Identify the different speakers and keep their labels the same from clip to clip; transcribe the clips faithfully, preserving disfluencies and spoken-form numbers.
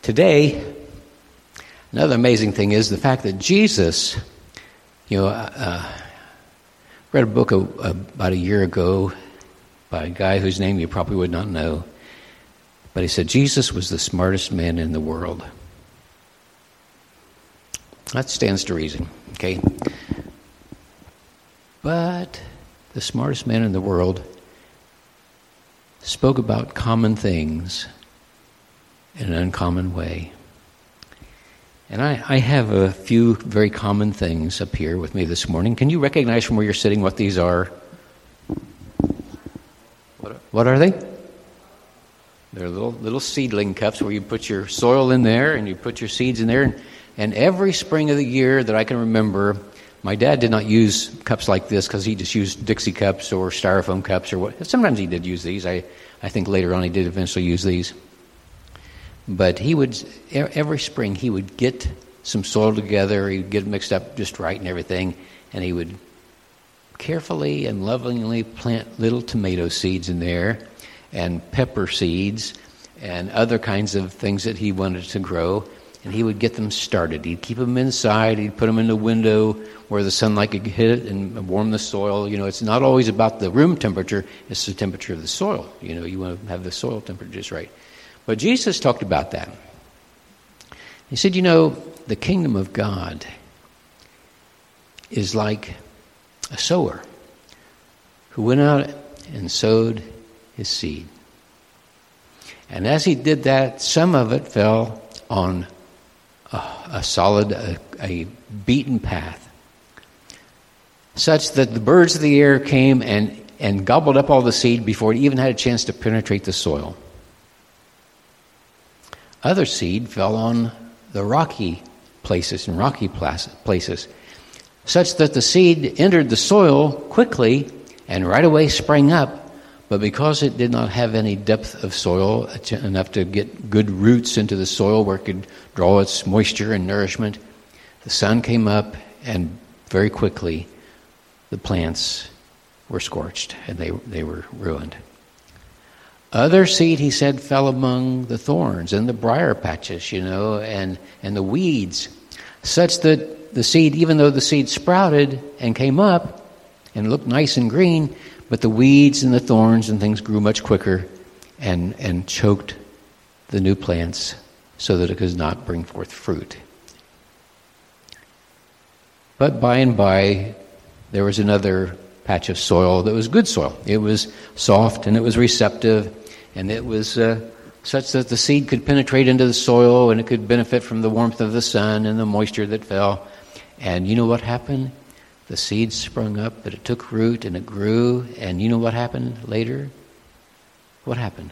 Speaker 1: Today, another amazing thing is the fact that Jesus, you know, uh, read a book a, a, about a year ago by a guy whose name you probably would not know, but he said Jesus was the smartest man in the world. That stands to reason, okay? But the smartest man in the world spoke about common things in an uncommon way. And I, I have a few very common things up here with me this morning. Can you recognize from where you're sitting what these are? What, what are they? They're little little seedling cups where you put your soil in there and you put your seeds in there. And, and every spring of the year that I can remember, my dad did not use cups like this because he just used Dixie cups or styrofoam cups or what. Sometimes he did use these. I, I think later on he did eventually use these. But he would, every spring, he would get some soil together, he'd get it mixed up just right and everything, and he would carefully and lovingly plant little tomato seeds in there, and pepper seeds, and other kinds of things that he wanted to grow, and he would get them started. He'd keep them inside, he'd put them in the window where the sunlight could hit it and warm the soil. You know, it's not always about the room temperature, it's the temperature of the soil. You know, you want to have the soil temperature just right. But Jesus talked about that. He said, you know, the kingdom of God is like a sower who went out and sowed his seed. And as he did that, some of it fell on a, a solid, a, a beaten path, such that the birds of the air came and, and gobbled up all the seed before it even had a chance to penetrate the soil. Other seed fell on the rocky places and rocky places, such that the seed entered the soil quickly and right away sprang up, but because it did not have any depth of soil enough to get good roots into the soil where it could draw its moisture and nourishment, the sun came up and very quickly the plants were scorched and they, they were ruined. Other seed, he said, fell among the thorns and the briar patches, you know, and, and the weeds, such that the seed, even though the seed sprouted and came up and looked nice and green, but the weeds and the thorns and things grew much quicker and, and choked the new plants so that it could not bring forth fruit. But by and by, there was another patch of soil that was good soil. It was soft and it was receptive. And it was uh, such that the seed could penetrate into the soil and it could benefit from the warmth of the sun and the moisture that fell. And you know what happened? The seed sprung up, but it took root and it grew. And you know what happened later? What happened?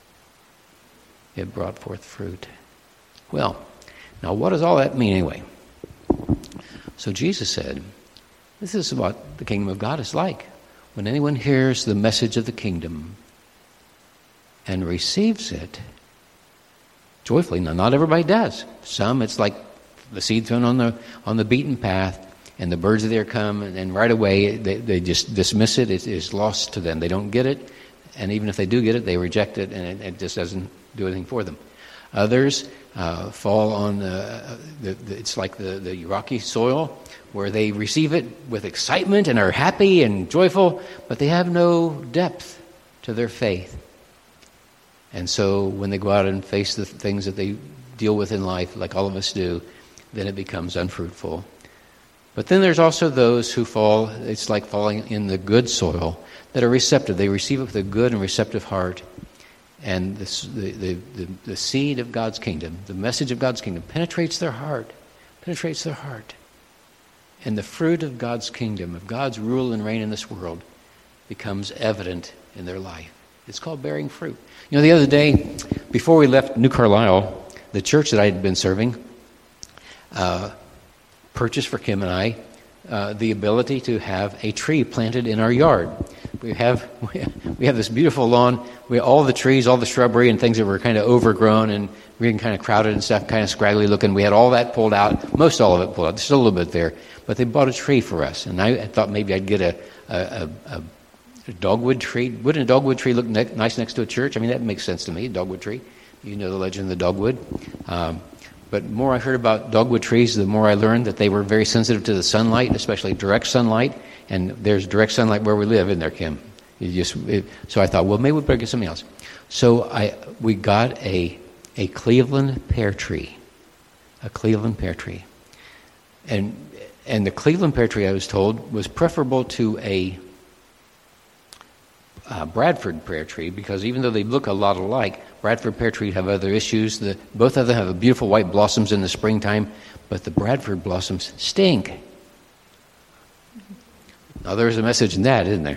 Speaker 1: It brought forth fruit. Well, now what does all that mean anyway? So Jesus said, this is what the kingdom of God is like. When anyone hears the message of the kingdom and receives it joyfully. Now, not everybody does. Some, it's like the seed thrown on the on the beaten path, and the birds of the air come, and, and right away they, they just dismiss it. It is lost to them. They don't get it, and even if they do get it, they reject it, and it, it just doesn't do anything for them. Others uh, fall on the, the, the it's like the, the rocky soil, where they receive it with excitement and are happy and joyful, but they have no depth to their faith. And so when they go out and face the things that they deal with in life, like all of us do, then it becomes unfruitful. But then there's also those who fall, it's like falling in the good soil, that are receptive. They receive it with a good and receptive heart. And this, the, the, the, the seed of God's kingdom, the message of God's kingdom, penetrates their heart, penetrates their heart. And the fruit of God's kingdom, of God's rule and reign in this world, becomes evident in their life. It's called bearing fruit. You know, the other day, before we left New Carlisle, the church that I had been serving uh, purchased for Kim and I uh, the ability to have a tree planted in our yard. We have we have this beautiful lawn. We all the trees, all the shrubbery and things that were kind of overgrown and getting kind of crowded and stuff, kind of scraggly looking. We had all that pulled out, most all of it pulled out. There's still a little bit there, but they bought a tree for us, and I thought maybe I'd get a a, a, a dogwood tree. Wouldn't a dogwood tree look ne- nice next to a church? I mean, that makes sense to me, a dogwood tree. You know the legend of the dogwood. Um, but the more I heard about dogwood trees, the more I learned that they were very sensitive to the sunlight, especially direct sunlight. And there's direct sunlight where we live, isn't there, Kim? You just, it, so I thought, well, maybe we'll better get something else. So I we got a a Cleveland pear tree, a Cleveland pear tree, and and the Cleveland pear tree, I was told, was preferable to a uh, Bradford pear tree, because even though they look a lot alike, Bradford pear tree have other issues. The, both of them have beautiful white blossoms in the springtime, but the Bradford blossoms stink. Now there's a message in that, isn't there?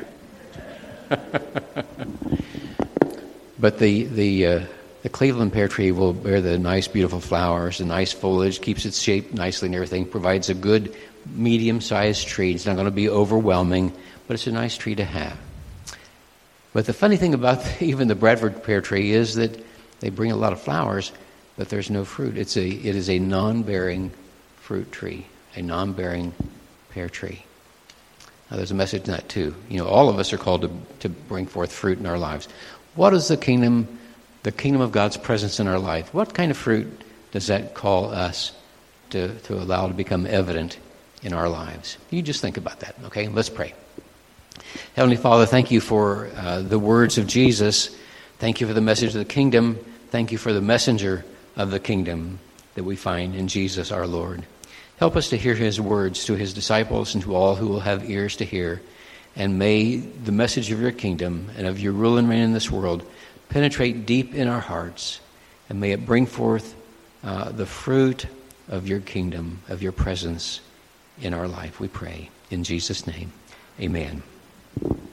Speaker 1: But the the uh, the Cleveland pear tree will bear the nice, beautiful flowers, the nice foliage, keeps its shape nicely and everything, provides a good medium-sized tree. It's not going to be overwhelming, but it's a nice tree to have. But the funny thing about the, even the Bradford pear tree is that they bring a lot of flowers, but there's no fruit. It's a it is a non-bearing fruit tree, a non-bearing pear tree. Now, there's a message in that too. You know, all of us are called to to bring forth fruit in our lives. What is the kingdom, the kingdom of God's presence in our life? What kind of fruit does that call us to, to allow to become evident in our lives? You just think about that, okay? Let's pray. Heavenly Father, thank you for uh, the words of Jesus. Thank you for the message of the kingdom. Thank you for the messenger of the kingdom that we find in Jesus our Lord. Help us to hear his words to his disciples and to all who will have ears to hear. And may the message of your kingdom and of your rule and reign in this world penetrate deep in our hearts. And may it bring forth uh, the fruit of your kingdom, of your presence in our life, we pray. In Jesus' name, amen.